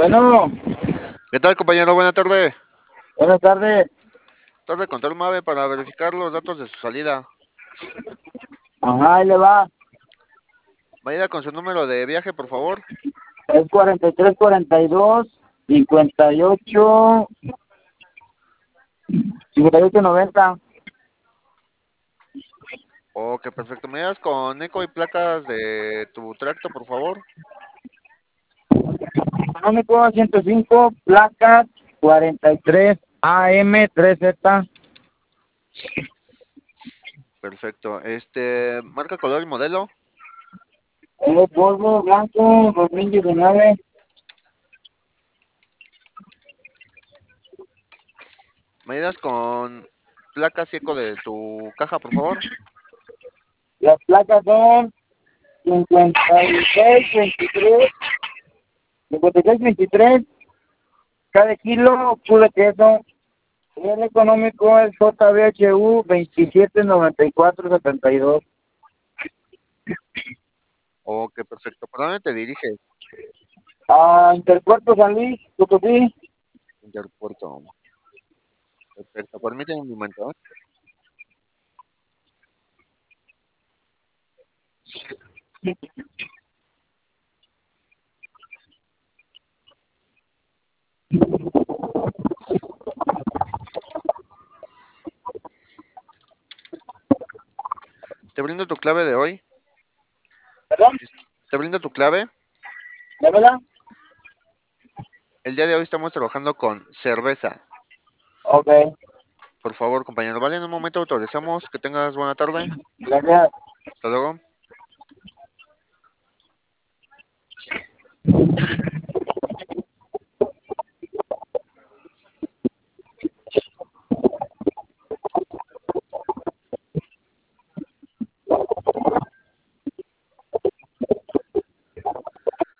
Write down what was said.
Bueno, ¿Qué tal, compañero? Buena tarde. buenas tardes. Tarde control MAVE para verificar los datos de su salida. Ajá, ahí le va. Vaya con su número de viaje, por favor. Es 4342 58 5890. Ok, perfecto. ¿Me das con eco y placas de tu tracto, por favor? Económico 105, placas 43 AM3Z. Perfecto. Marca, color y modelo. Es Volvo blanco 2019. ¿Me das con placas y eco de tu caja, por favor? Las placas son 5623. 5623. Cada kilo, puro queso. El económico es JBHU 279472. Ok, perfecto. ¿Por dónde te diriges? Interpuerto San Luis, Potosí. Interpuerto. Perfecto. Permíteme un momento. Te brindo tu clave de hoy. ¿Perdón? Te brindo tu clave. ¿De verdad? El día de hoy estamos trabajando con cerveza. Ok, Por favor, compañero. Vale, en un momento autorizamos. Que tengas buena tarde. gracias. Hasta luego.